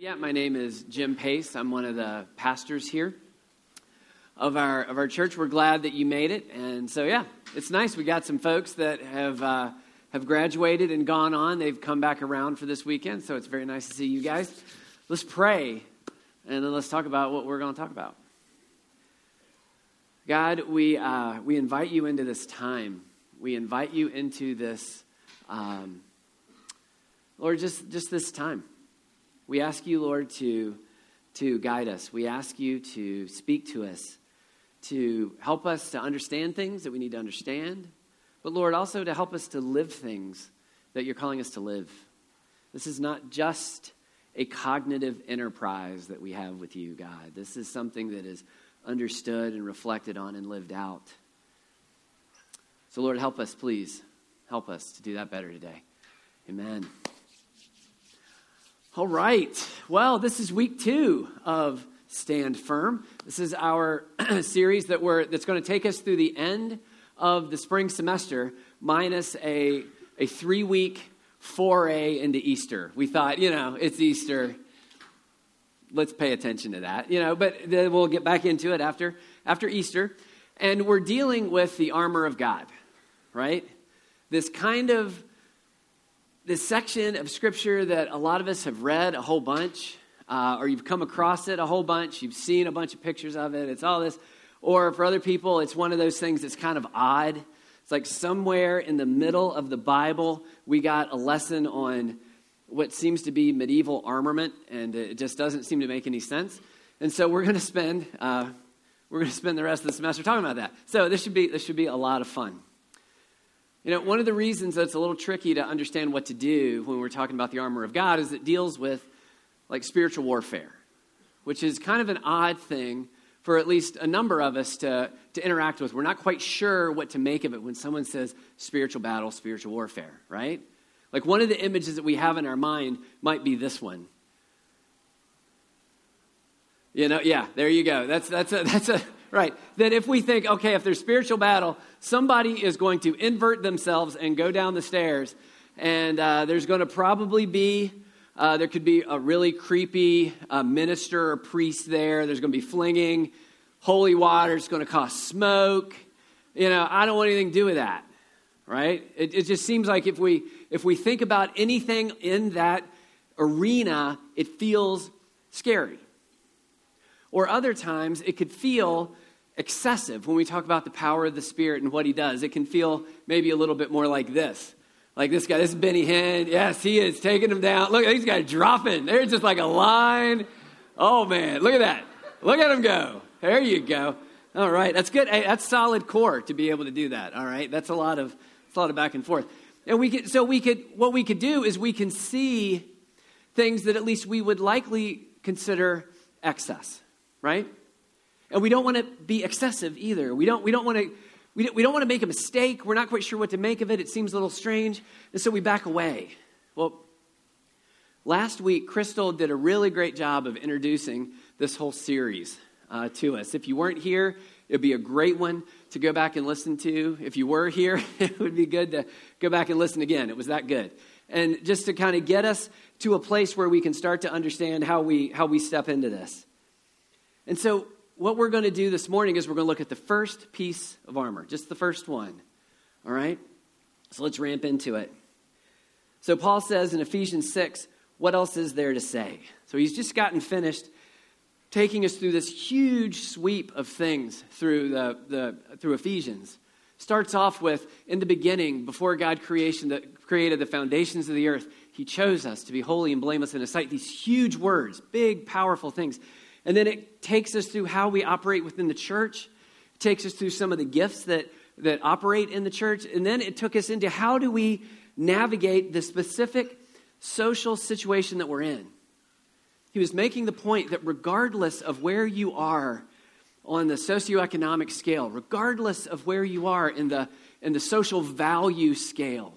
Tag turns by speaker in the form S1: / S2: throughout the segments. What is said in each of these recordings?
S1: Yeah, my name is Jim Pace. I'm one of the pastors here of our church. We're glad that you made it, and so yeah, it's nice. We got some folks that have graduated and gone on. They've come back around for this weekend, so it's very nice to see you guys. Let's pray, and then let's talk about what we're going to talk about. God, we invite you into this time. We invite you into this, Lord, just this time. We ask you, Lord, to guide us. We ask you to speak to us, to help us to understand things that we need to understand, but Lord, also to help us to live things that you're calling us to live. This is not just a cognitive enterprise that we have with you, God. This is something that is understood and reflected on and lived out. So Lord, help us, please. Help us to do that better today. Amen. All right. Well, this is week 2 of Stand Firm. This is our series that's going to take us through the end of the spring semester, minus a 3-week foray into Easter. We thought, it's Easter. Let's pay attention to that, but then we'll get back into it after Easter. And we're dealing with the armor of God, right? This section of Scripture that a lot of us have read a whole bunch, or you've come across it a whole bunch, you've seen a bunch of pictures of it, it's all this. Or for other people, it's one of those things that's kind of odd. It's like somewhere in the middle of the Bible, we got a lesson on what seems to be medieval armament, and it just doesn't seem to make any sense. And so we're going to spend the rest of the semester talking about that. So this should be a lot of fun. One of the reasons that it's a little tricky to understand what to do when we're talking about the armor of God is it deals with like spiritual warfare, which is kind of an odd thing for at least a number of us to interact with. We're not quite sure what to make of it when someone says spiritual battle, spiritual warfare, right? Like one of the images that we have in our mind might be this one. Yeah, there you go. That's a right. That if we think, okay, if there's spiritual battle, somebody is going to invert themselves and go down the stairs, and there's going to probably be, there could be a really creepy minister or priest there. There's going to be flinging holy water. It's going to cause smoke. I don't want anything to do with that, right? It just seems like if we think about anything in that arena, it feels scary. Or other times, it could feel excessive when we talk about the power of the Spirit and what he does. It can feel maybe a little bit more like this. Like this guy, this is Benny Hinn. Yes, he is taking him down. Look, these guys dropping. There's just like a line. Oh, man, look at that. Look at him go. There you go. All right, that's good. Hey, that's solid core to be able to do that. All right, that's a lot of back and forth. And what we could do is we can see things that at least we would likely consider excess. Right? And we don't want to be excessive either. We don't want to make a mistake. We're not quite sure what to make of it. It seems a little strange. And so we back away. Well, last week, Crystal did a really great job of introducing this whole series to us. If you weren't here, it would be a great one to go back and listen to. If you were here, it would be good to go back and listen again. It was that good. And just to kind of get us to a place where we can start to understand how we step into this. And so what we're going to do this morning is we're going to look at the first piece of armor, just the first one, all right? So let's ramp into it. So Paul says in Ephesians 6, what else is there to say? So he's just gotten finished taking us through this huge sweep of things through through Ephesians. Starts off with, in the beginning, before God created the foundations of the earth, he chose us to be holy and blameless in his sight. These huge words, big, powerful things. And then it takes us through how we operate within the church. It takes us through some of the gifts that operate in the church. And then it took us into how do we navigate the specific social situation that we're in. He was making the point that regardless of where you are on the socioeconomic scale, regardless of where you are in the social value scale,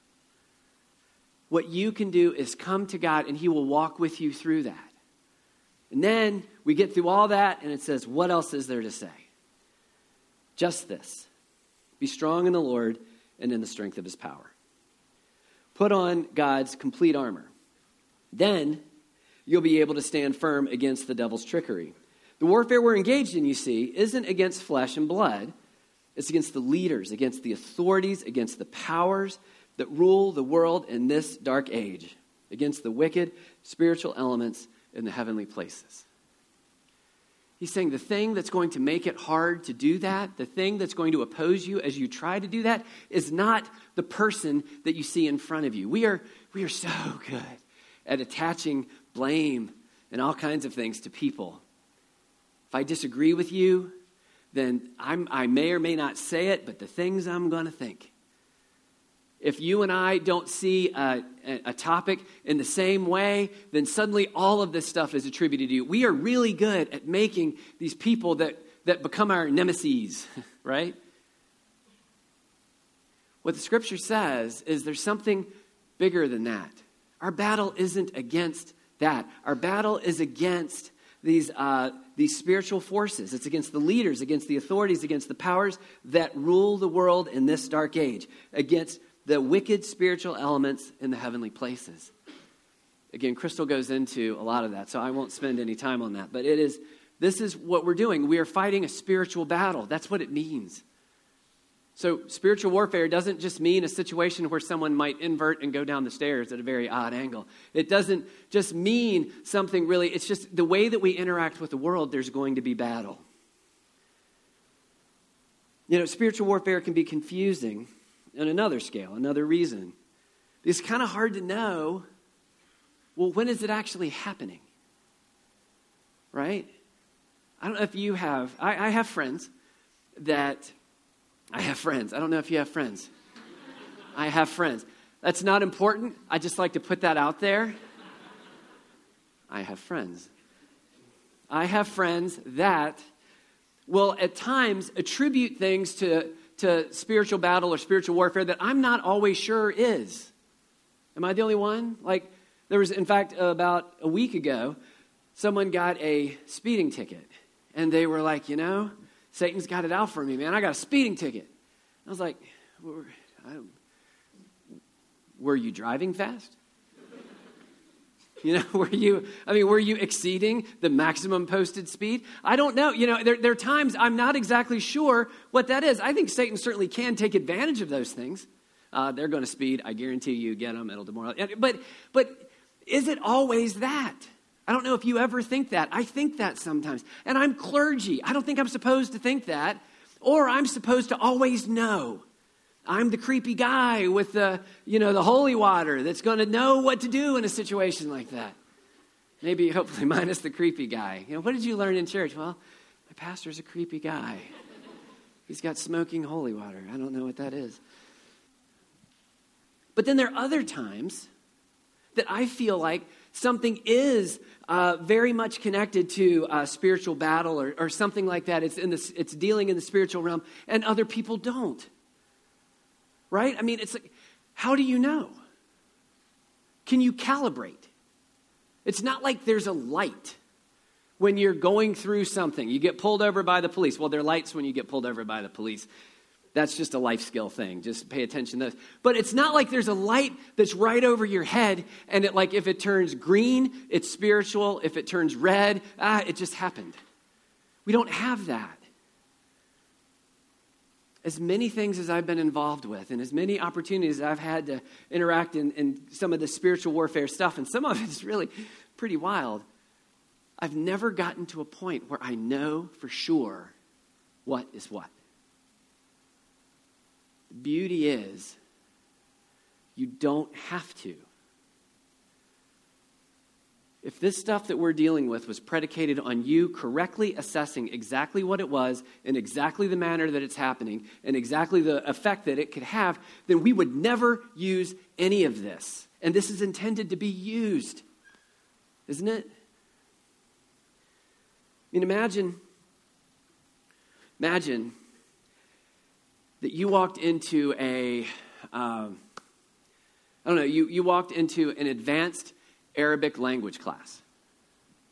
S1: what you can do is come to God and he will walk with you through that. And then we get through all that, and it says, what else is there to say? Just this. Be strong in the Lord and in the strength of his power. Put on God's complete armor. Then you'll be able to stand firm against the devil's trickery. The warfare we're engaged in, you see, isn't against flesh and blood. It's against the leaders, against the authorities, against the powers that rule the world in this dark age, against the wicked spiritual elements in the heavenly places. He's saying the thing that's going to make it hard to do that, the thing that's going to oppose you as you try to do that, is not the person that you see in front of you. We are so good at attaching blame and all kinds of things to people. If I disagree with you, then I may or may not say it, but the things I'm going to think. If you and I don't see a topic in the same way, then suddenly all of this stuff is attributed to you. We are really good at making these people that become our nemesis, right? What the scripture says is there's something bigger than that. Our battle isn't against that. Our battle is against these spiritual forces. It's against the leaders, against the authorities, against the powers that rule the world in this dark age, against the wicked spiritual elements in the heavenly places. Again, Crystal goes into a lot of that, so I won't spend any time on that. But this is what we're doing. We are fighting a spiritual battle. That's what it means. So spiritual warfare doesn't just mean a situation where someone might invert and go down the stairs at a very odd angle. It doesn't just mean something really, it's just the way that we interact with the world, there's going to be battle. You know, spiritual warfare can be confusing on another scale, another reason. It's kind of hard to know, well, when is it actually happening? Right? I don't know if you have, I have friends that... I have friends. I don't know if you have friends. I have friends. That's not important. I just like to put that out there. I have friends. I have friends that will at times attribute things to spiritual battle or spiritual warfare that I'm not always sure is. Am I the only one? Like, there was, in fact, about a week ago, someone got a speeding ticket. And they were like, you know, Satan's got it out for me, man. I got a speeding ticket. I was like, were you driving fast? You know, were you exceeding the maximum posted speed? I don't know. You know, there are times I'm not exactly sure what that is. I think Satan certainly can take advantage of those things. They're going to speed. I guarantee you get them. It'll demoralize. But is it always that? I don't know if you ever think that. I think that sometimes. And I'm clergy. I don't think I'm supposed to think that. Or I'm supposed to always know. I'm the creepy guy with the holy water that's going to know what to do in a situation like that. Maybe, hopefully, minus the creepy guy. You know, what did you learn in church? Well, my pastor's a creepy guy. He's got smoking holy water. I don't know what that is. But then there are other times that I feel like something is very much connected to spiritual battle or something like that. It's dealing in the spiritual realm, and other people don't. Right? I mean, it's like, how do you know? Can you calibrate? It's not like there's a light when you're going through something. You get pulled over by the police. Well, there are lights when you get pulled over by the police. That's just a life skill thing. Just pay attention to those. But it's not like there's a light that's right over your head, and if it turns green, it's spiritual. If it turns red, it just happened. We don't have that. As many things as I've been involved with, and as many opportunities I've had to interact in some of the spiritual warfare stuff, and some of it's really pretty wild, I've never gotten to a point where I know for sure what is what. The beauty is, you don't have to. If this stuff that we're dealing with was predicated on you correctly assessing exactly what it was, in exactly the manner that it's happening, and exactly the effect that it could have, then we would never use any of this. And this is intended to be used, isn't it? I mean, imagine that you walked into you walked into an advanced Arabic language class.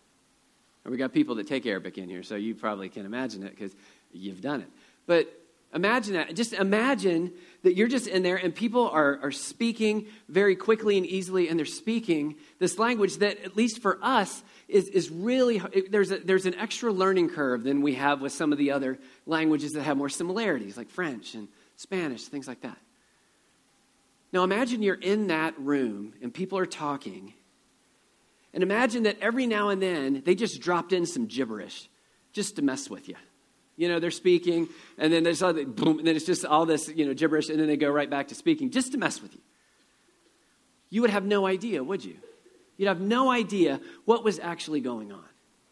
S1: And we got people that take Arabic in here, so you probably can imagine it because you've done it. But Imagine that. Just imagine that you're just in there and people are speaking very quickly and easily, and they're speaking this language that, at least for us, is really, there's an extra learning curve than we have with some of the other languages that have more similarities, like French and Spanish, things like that. Now imagine you're in that room and people are talking, and imagine that every now and then they just dropped in some gibberish just to mess with you. You know, they're speaking, and then there's all the boom, and then it's just all this, gibberish, and then they go right back to speaking just to mess with you. You would have no idea, would you? You'd have no idea what was actually going on.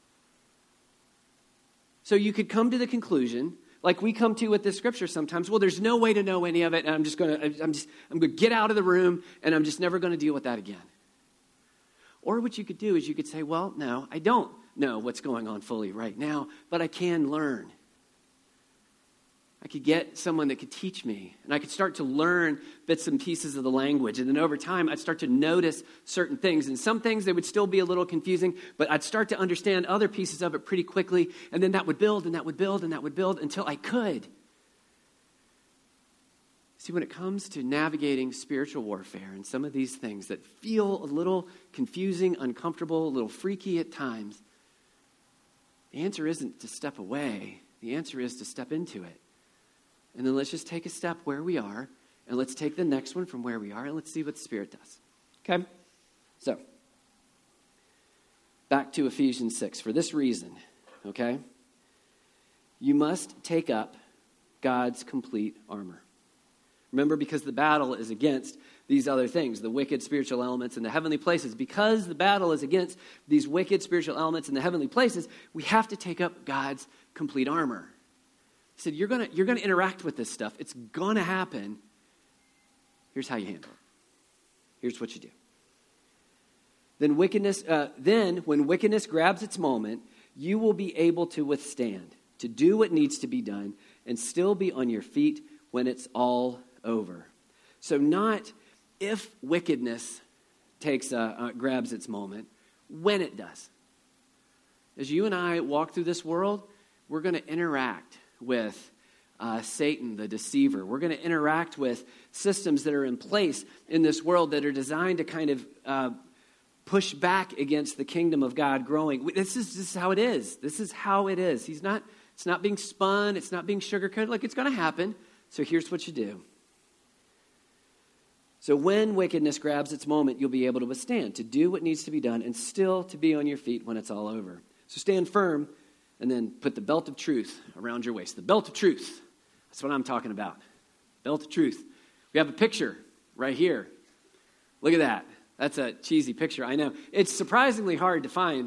S1: So you could come to the conclusion, like we come to with this scripture sometimes, well, there's no way to know any of it, and I'm going to get out of the room, and I'm just never going to deal with that again. Or what you could do is you could say, well, no, I don't know what's going on fully right now, but I can learn. I could get someone that could teach me, and I could start to learn bits and pieces of the language. And then over time, I'd start to notice certain things. And some things, they would still be a little confusing, but I'd start to understand other pieces of it pretty quickly. And then that would build, and that would build, and that would build until I could. See, when it comes to navigating spiritual warfare and some of these things that feel a little confusing, uncomfortable, a little freaky at times, the answer isn't to step away. The answer is to step into it. And then let's just take a step where we are, and let's take the next one from where we are, and let's see what the Spirit does. Okay? So, back to Ephesians 6. For this reason, okay, you must take up God's complete armor. Remember, because the battle is against these other things, the wicked spiritual elements in the heavenly places. Because the battle is against these wicked spiritual elements in the heavenly places, we have to take up God's complete armor. He said, you're gonna interact with this stuff. It's going to happen. Here's how you handle it. Here's what you do. Then when wickedness grabs its moment, you will be able to withstand, to do what needs to be done, and still be on your feet when it's all over. So not if wickedness grabs its moment, when it does. As you and I walk through this world, we're going to interact with Satan, the deceiver. We're going to interact with systems that are in place in this world that are designed to kind of push back against the kingdom of God growing. This is how it is. This is how it is. It's not being spun. It's not being sugarcoated. Like, it's going to happen. So here's what you do. So when wickedness grabs its moment, you'll be able to withstand, to do what needs to be done, and still to be on your feet when it's all over. So stand firm, and then put the belt of truth around your waist. The belt of truth. That's what I'm talking about. Belt of truth. We have a picture right here. Look at that. That's a cheesy picture, I know. It's surprisingly hard to find,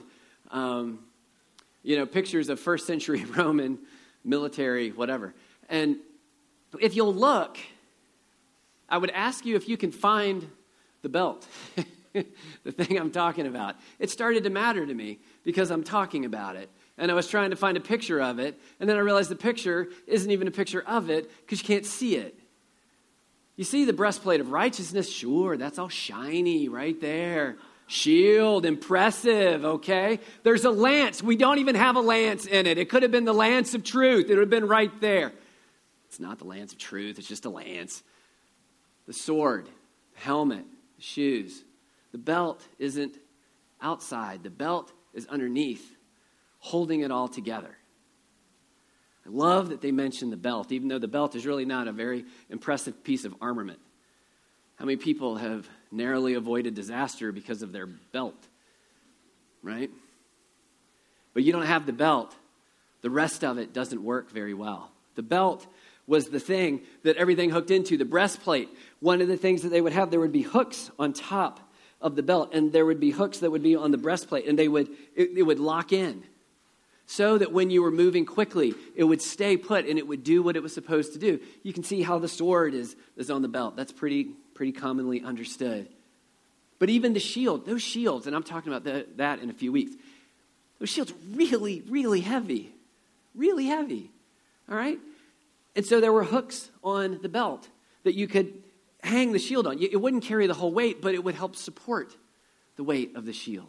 S1: pictures of first century Roman military, whatever. And if you'll look, I would ask you if you can find the belt, the thing I'm talking about. It started to matter to me because I'm talking about it. And I was trying to find a picture of it, and then I realized the picture isn't even a picture of it because you can't see it. You see the breastplate of righteousness? Sure, that's all shiny right there. Shield, impressive, okay? There's a lance. We don't even have a lance in it. It could have been the lance of truth. It would have been right there. It's not the lance of truth. It's just a lance. The sword, the helmet, the shoes. The belt isn't outside. The belt is underneath, holding it all together. I love that they mention the belt, even though the belt is really not a very impressive piece of armament. How many people have narrowly avoided disaster because of their belt, right? But you don't have the belt, the rest of it doesn't work very well. The belt was the thing that everything hooked into. The breastplate, one of the things that they would have, there would be hooks on top of the belt, and there would be hooks that would be on the breastplate, and it would lock in, so that when you were moving quickly, it would stay put and it would do what it was supposed to do. You can see how the sword is on the belt. That's pretty commonly understood. But even the shield, those shields, and I'm talking about that in a few weeks, those shields are really, really heavy. Really heavy. All right? And so there were hooks on the belt that you could hang the shield on. It wouldn't carry the whole weight, but it would help support the weight of the shield.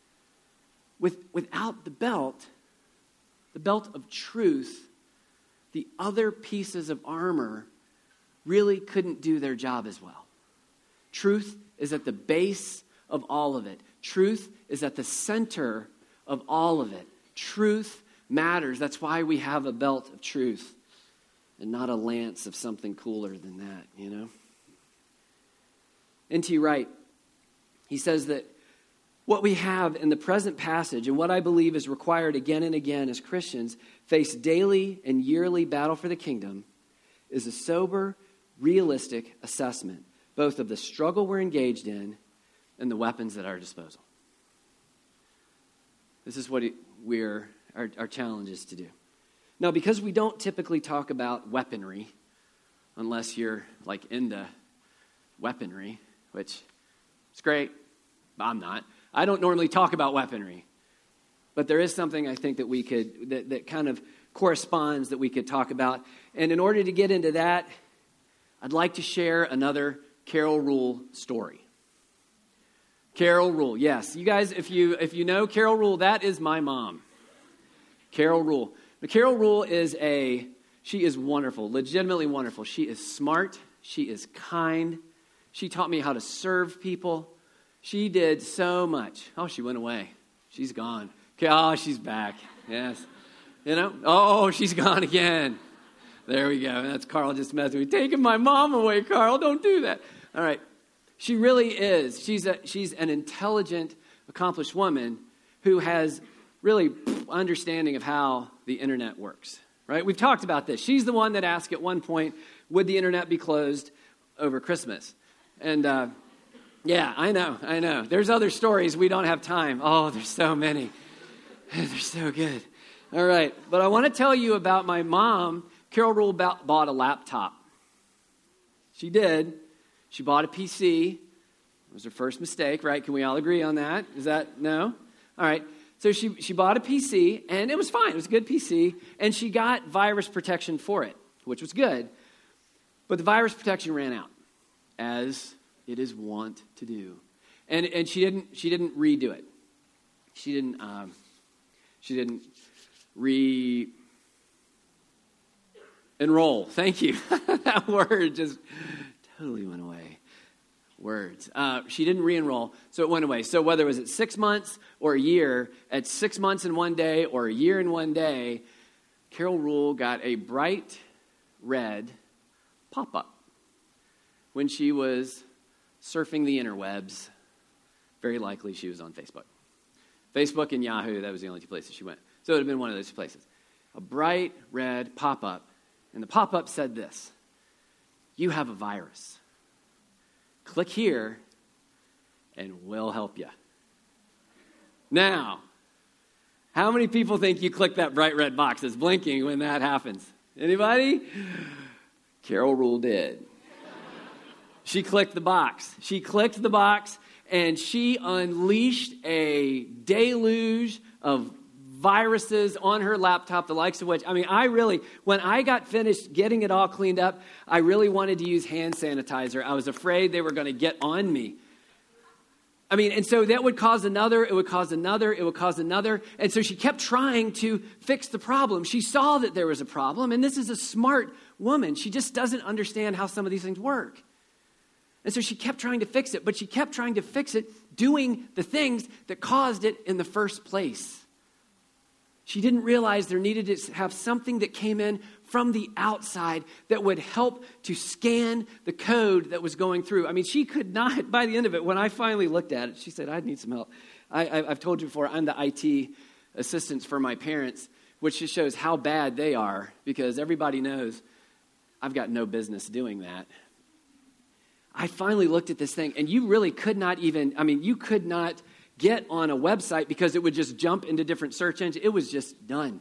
S1: Without the belt of truth, the other pieces of armor really couldn't do their job as well. Truth is at the base of all of it. Truth is at the center of all of it. Truth matters. That's why we have a belt of truth and not a lance of something cooler than that, you know? N.T. Wright, he says that what we have in the present passage and what I believe is required again and again as Christians face daily and yearly battle for the kingdom is a sober, realistic assessment, both of the struggle we're engaged in and the weapons at our disposal. This is what our challenge is to do. Now, because we don't typically talk about weaponry, unless you're like into weaponry, which is great, but I'm not. I don't normally talk about weaponry. But there is something I think that we could, that kind of corresponds that we could talk about. And in order to get into that, I'd like to share another Carol Rule story. Carol Rule, yes. You guys, if you know Carol Rule, that is my mom. Carol Rule. Now, Carol Rule she is wonderful, legitimately wonderful. She is smart. She is kind. She taught me how to serve people. She did so much. Oh, she went away. She's gone. Okay, oh, she's back. Yes. You know? Oh, she's gone again. There we go. That's Carl just messing with me. Taking my mom away, Carl. Don't do that. All right. She really is. She's an intelligent, accomplished woman who has really understanding of how the internet works, right? We've talked about this. She's the one that asked at one point, would the internet be closed over Christmas? And yeah, I know. There's other stories. We don't have time. Oh, there's so many. They're so good. All right. But I want to tell you about my mom. Carol Rule bought a laptop. She did. She bought a PC. It was her first mistake, right? Can we all agree on that? Is that, no? All right. So she bought a PC, and it was fine. It was a good PC, and she got virus protection for it, which was good. But the virus protection ran out, as it is wont to do. And she didn't redo it. She didn't re-enroll. Thank you. That word just totally went away. Words. She didn't re-enroll, so it went away. So whether it was at 6 months or a year, at 6 months in one day or a year in one day, Carol Rule got a bright red pop-up when she was surfing the interwebs. Very likely she was on Facebook. Facebook and Yahoo, that was the only two places she went. So it would have been one of those places. A bright red pop-up, and the pop-up said this: you have a virus. Click here, and we'll help you. Now, how many people think you click that bright red box that's blinking when that happens? Anybody? Carol Rule did. She clicked the box. And she unleashed a deluge of viruses on her laptop, the likes of which, when I got finished getting it all cleaned up, I really wanted to use hand sanitizer. I was afraid they were going to get on me. And so that would cause another, it would cause another. And so she kept trying to fix the problem. She saw that there was a problem, and this is a smart woman. She just doesn't understand how some of these things work. And so she kept trying to fix it, but she kept trying to fix it doing the things that caused it in the first place. She didn't realize there needed to have something that came in from the outside that would help to scan the code that was going through. She could not, by the end of it, when I finally looked at it, she said, I need some help. I've told you before, I'm the IT assistant for my parents, which just shows how bad they are, because everybody knows I've got no business doing that. I finally looked at this thing, and you really could not even, you could not get on a website because it would just jump into different search engines. It was just done.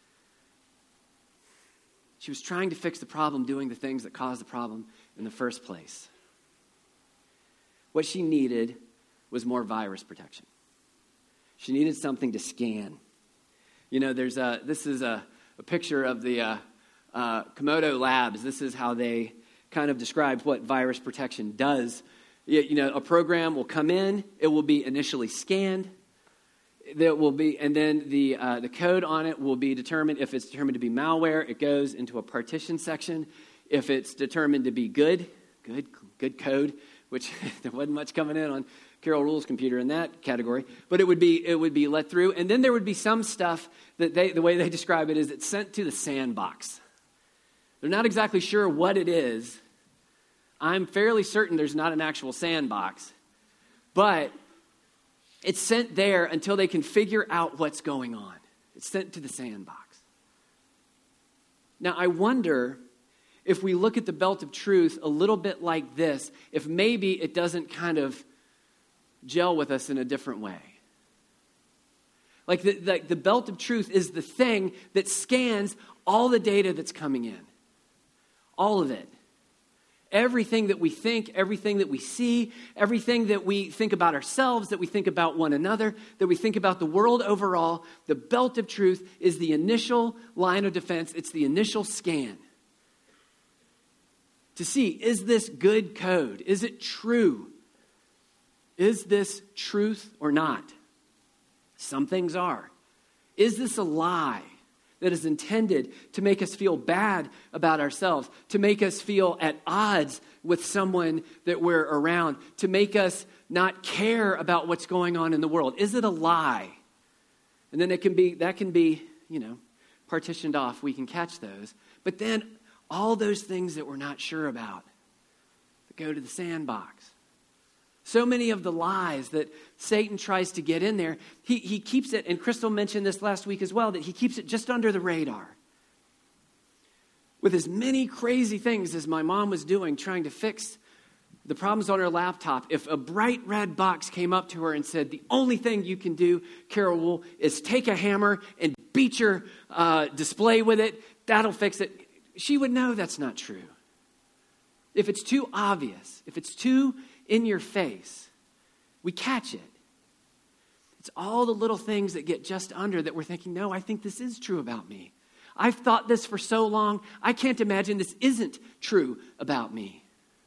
S1: She was trying to fix the problem, doing the things that caused the problem in the first place. What she needed was more virus protection. She needed something to scan. This is a picture of the Komodo Labs. This is how they kind of describes what virus protection does. A program will come in, it will be initially scanned, That will be, and then the code on it will be determined. If it's determined to be malware, it goes into a partition section. If it's determined to be good code, which there wasn't much coming in on Carol Rule's computer in that category, but it would be let through. And then there would be some stuff that the way they describe it is it's sent to the sandbox. They're not exactly sure what it is. I'm fairly certain there's not an actual sandbox, but it's sent there until they can figure out what's going on. It's sent to the sandbox. Now, I wonder if we look at the belt of truth a little bit like this, if maybe it doesn't kind of gel with us in a different way. Like the belt of truth is the thing that scans all the data that's coming in. All of it. Everything that we think, everything that we see, everything that we think about ourselves, that we think about one another, that we think about the world overall, the belt of truth is the initial line of defense. It's the initial scan. To see, is this good code? Is it true? Is this truth or not? Some things are. Is this a lie that is intended to make us feel bad about ourselves, to make us feel at odds with someone that we're around, to make us not care about what's going on in the world? Is it a lie? And then that can be, partitioned off. We can catch those. But then all those things that we're not sure about that go to the sandbox. So many of the lies that Satan tries to get in there, he keeps it, and Crystal mentioned this last week as well, that he keeps it just under the radar. With as many crazy things as my mom was doing, trying to fix the problems on her laptop, if a bright red box came up to her and said, the only thing you can do, Carol Rule, is take a hammer and beat your display with it, that'll fix it, she would know that's not true. If it's too obvious, if it's too in your face, we catch it. It's all the little things that get just under that we're thinking, no, I think this is true about me. I've thought this for so long, I can't imagine this isn't true about me.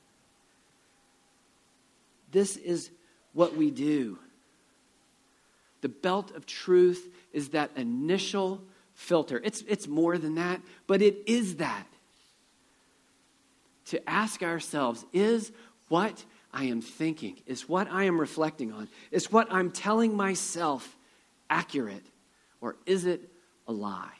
S1: This is what we do. The belt of truth is that initial filter. It's more than that, but it is that. To ask ourselves, is what I am thinking, is what I am reflecting on, is what I'm telling myself accurate, or is it a lie?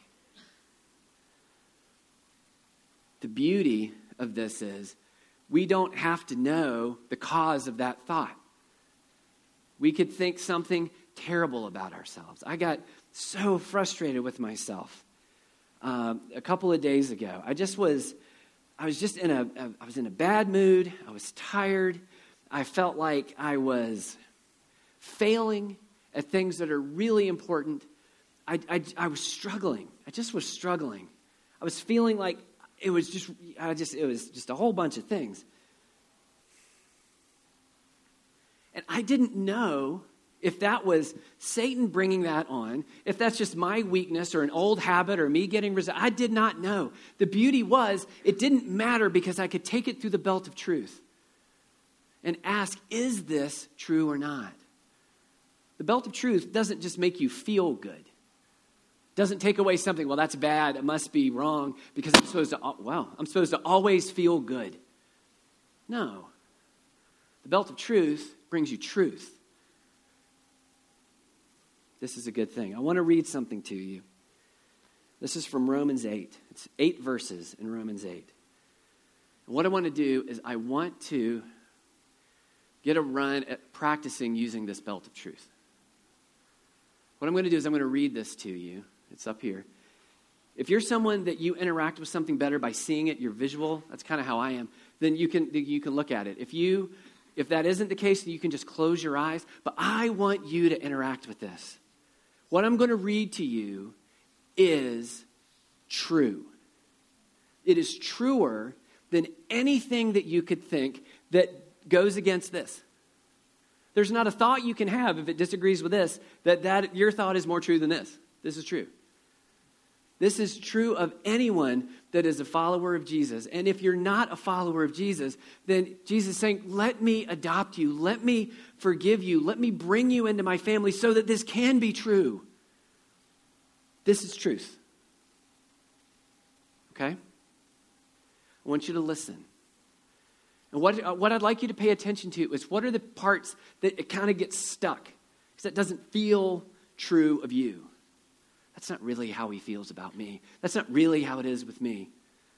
S1: The beauty of this is we don't have to know the cause of that thought. We could think something terrible about ourselves. I got so frustrated with myself a couple of days ago. I was in a bad mood. I was tired. I felt like I was failing at things that are really important. I was struggling. I just was struggling. I was feeling like it was just a whole bunch of things. And I didn't know if that was Satan bringing that on, if that's just my weakness or an old habit or me getting resentful. I did not know. The beauty was it didn't matter because I could take it through the belt of truth and ask, is this true or not? The belt of truth doesn't just make you feel good. Doesn't take away something, well, that's bad, it must be wrong, because I'm supposed to always feel good. No. The belt of truth brings you truth. This is a good thing. I want to read something to you. This is from Romans 8. It's 8 verses in Romans 8. And what I want to do is I want to get a run at practicing using this belt of truth. What I'm going to do is I'm going to read this to you. It's up here. If you're someone that you interact with something better by seeing it, you're visual, that's kind of how I am, then you can look at it. If that isn't the case, then you can just close your eyes. But I want you to interact with this. What I'm going to read to you is true. It is truer than anything that you could think that goes against this. There's not a thought you can have if it disagrees with this, that your thought is more true than this. This is true. This is true of anyone that is a follower of Jesus. And if you're not a follower of Jesus, then Jesus is saying, let me adopt you. Let me forgive you. Let me bring you into my family so that this can be true. This is truth. Okay? I want you to listen. And what I'd like you to pay attention to is what are the parts that it kind of gets stuck because that doesn't feel true of you. That's not really how he feels about me. That's not really how it is with me.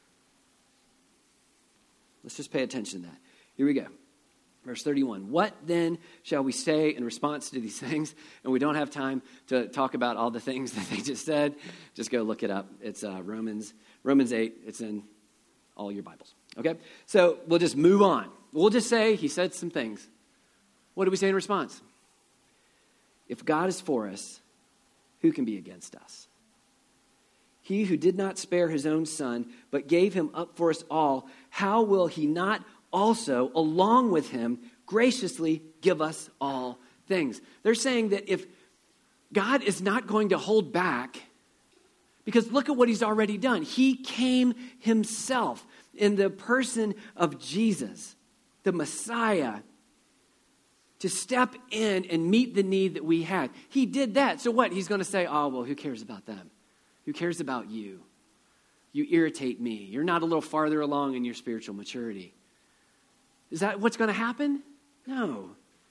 S1: Let's just pay attention to that. Here we go. Verse 31. What then shall we say in response to these things? And we don't have time to talk about all the things that they just said. Just go look it up. It's Romans 8. It's in all your Bibles. Okay? So we'll just move on. We'll just say he said some things. What do we say in response? If God is for us, who can be against us? He who did not spare his own son, but gave him up for us all, how will he not also, along with him, graciously give us all things? They're saying that if God is not going to hold back, because look at what he's already done. He came himself in the person of Jesus, the Messiah, to step in and meet the need that we had. He did that. So what? He's going to say, oh, well, who cares about them? Who cares about you? You irritate me. You're not a little farther along in your spiritual maturity. Is that what's going to happen? No.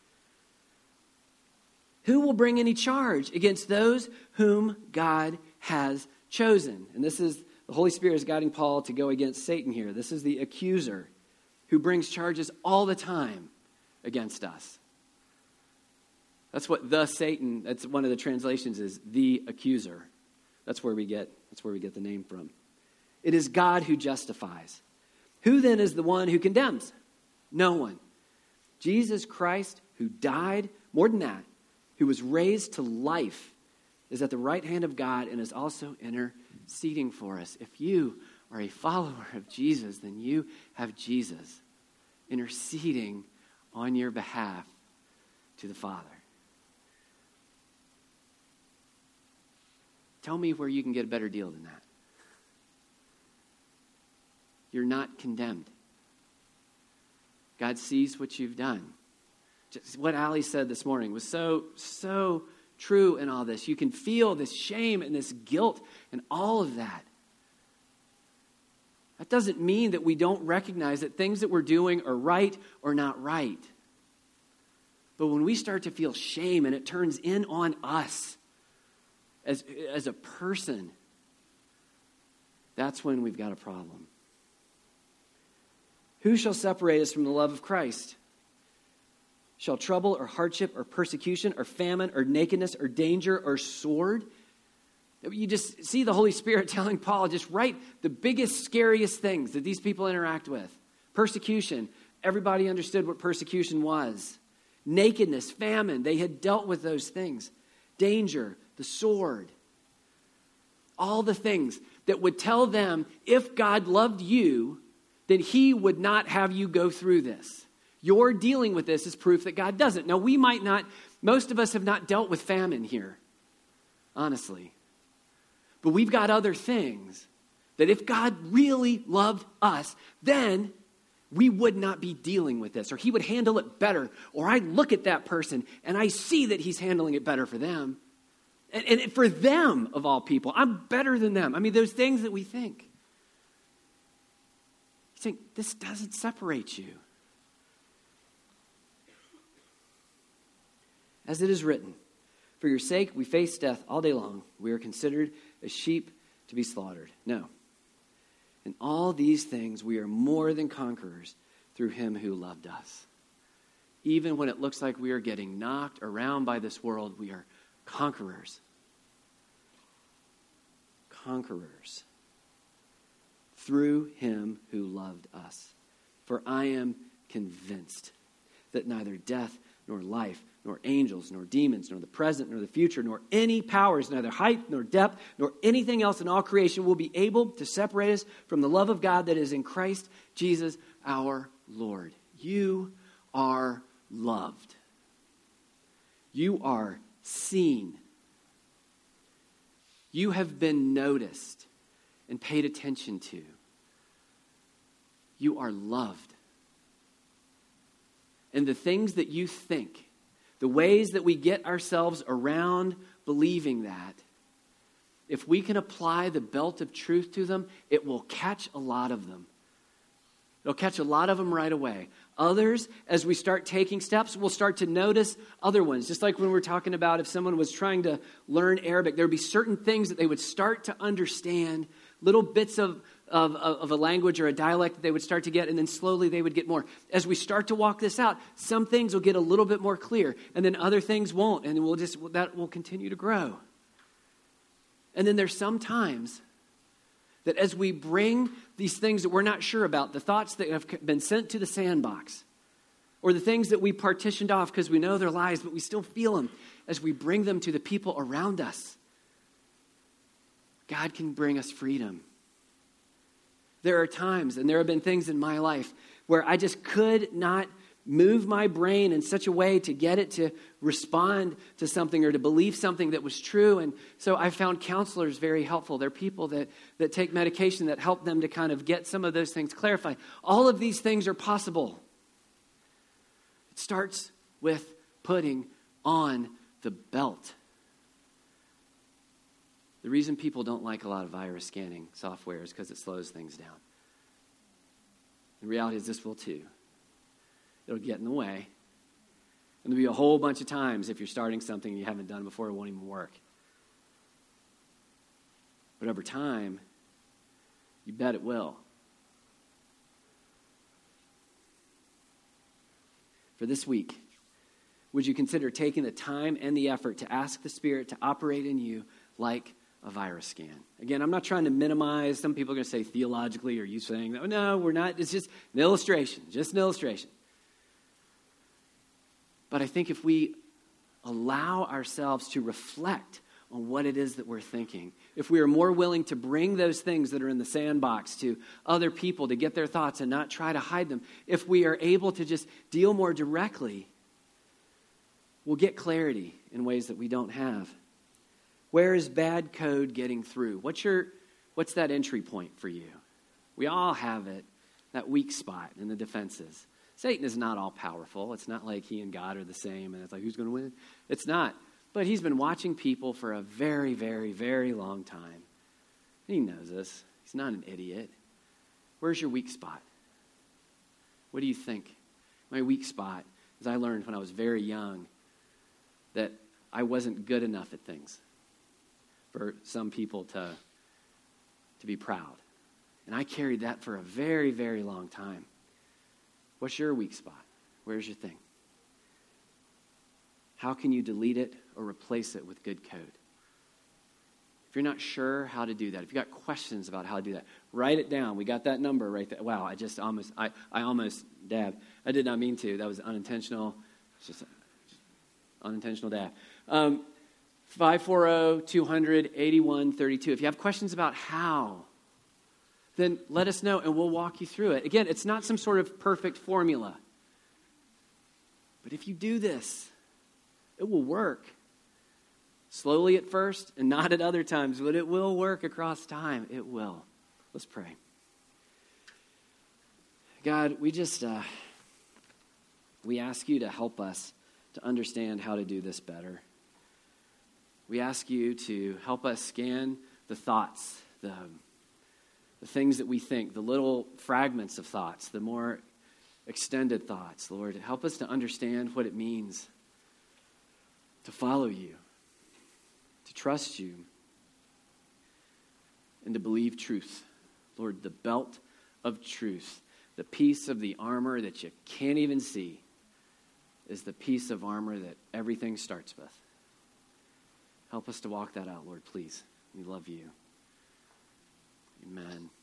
S1: Who will bring any charge against those whom God has chosen? And this is, the Holy Spirit is guiding Paul to go against Satan here. This is the accuser who brings charges all the time against us. That's what Satan, that's one of the translations is the accuser. That's where we get the name from. It is God who justifies. Who then is the one who condemns? No one. Jesus Christ, who died, more than that, who was raised to life, is at the right hand of God and is also interceding for us. If you are a follower of Jesus, then you have Jesus interceding on your behalf to the Father. Tell me where you can get a better deal than that. You're not condemned. God sees what you've done. Just what Allie said this morning was so true in all this. You can feel this shame and this guilt and all of that. That doesn't mean that we don't recognize that things that we're doing are right or not right. But when we start to feel shame and it turns in on us as a person, that's when we've got a problem. Who shall separate us from the love of Christ? Shall trouble or hardship or persecution or famine or nakedness or danger or sword? You just see the Holy Spirit telling Paul, just write the biggest, scariest things that these people interact with. Persecution. Everybody understood what persecution was. Nakedness, famine. They had dealt with those things. Danger, the sword. All the things that would tell them if God loved you, then he would not have you go through this. Your dealing with this is proof that God doesn't. Now, we might not, most of us have not dealt with famine here, honestly. But we've got other things that if God really loved us, then we would not be dealing with this, or he would handle it better. Or I look at that person and I see that he's handling it better for them. And for them, of all people, I'm better than them. I mean, those things that we think. You think, this doesn't separate you. As it is written, for your sake we face death all day long. We are considered as sheep to be slaughtered. No. In all these things we are more than conquerors through him who loved us. Even when it looks like we are getting knocked around by this world, we are conquerors. Conquerors. Through him who loved us. For I am convinced that neither death nor life, nor angels, nor demons, nor the present, nor the future, nor any powers, neither height nor depth, nor anything else in all creation will be able to separate us from the love of God that is in Christ Jesus our Lord. You are loved. You are seen. You have been noticed and paid attention to. You are loved. And the things that you think, the ways that we get ourselves around believing that, if we can apply the belt of truth to them, it will catch a lot of them. It'll catch a lot of them right away. Others, as we start taking steps, we'll start to notice other ones. Just like when we're talking about if someone was trying to learn Arabic, there would be certain things that they would start to understand, little bits of a language or a dialect that they would start to get, and then slowly they would get more. As we start to walk this out, some things will get a little bit more clear, and then other things won't, and that will continue to grow. And then there's some times that as we bring these things that we're not sure about, the thoughts that have been sent to the sandbox, or the things that we partitioned off because we know they're lies, but we still feel them, as we bring them to the people around us, God can bring us freedom. There are times, and there have been things in my life where I just could not move my brain in such a way to get it to respond to something or to believe something that was true. And so I found counselors very helpful. They're people that take medication that help them to kind of get some of those things clarified. All of these things are possible. It starts with putting on the belt. The reason people don't like a lot of virus scanning software is because it slows things down. The reality is this will too. It'll get in the way. And there'll be a whole bunch of times if you're starting something you haven't done before, it won't even work. But over time, you bet it will. For this week, would you consider taking the time and the effort to ask the Spirit to operate in you like a virus scan? Again, I'm not trying to minimize. Some people are going to say theologically, or you saying, oh, no, we're not. It's just an illustration, But I think if we allow ourselves to reflect on what it is that we're thinking, if we are more willing to bring those things that are in the sandbox to other people to get their thoughts and not try to hide them, if we are able to just deal more directly, we'll get clarity in ways that we don't have. Where is bad code getting through? What's that entry point for you? We all have it, that weak spot in the defenses. Satan is not all powerful. It's not like he and God are the same, and it's like, who's going to win? It's not. But he's been watching people for a very, very, very long time. He knows this. He's not an idiot. Where's your weak spot? What do you think? My weak spot is I learned when I was very young that I wasn't good enough at things for some people to be proud. And I carried that for a very, very long time. What's your weak spot? Where's your thing? How can you delete it or replace it with good code? If you're not sure how to do that, if you've got questions about how to do that, write it down. We got that number right there. Wow, I almost dabbed. I did not mean to. That was unintentional. It's just unintentional dab. 540-200-8132. If you have questions about how, then let us know and we'll walk you through it. Again, it's not some sort of perfect formula. But if you do this, it will work. Slowly at first and not at other times, but it will work across time. It will. Let's pray. God, we ask you to help us to understand how to do this better. We ask you to help us scan the thoughts, the things that we think, the little fragments of thoughts, the more extended thoughts. Lord, help us to understand what it means to follow you, to trust you, and to believe truth. Lord, the belt of truth, the piece of the armor that you can't even see, is the piece of armor that everything starts with. Help us to walk that out, Lord, please. We love you. Amen.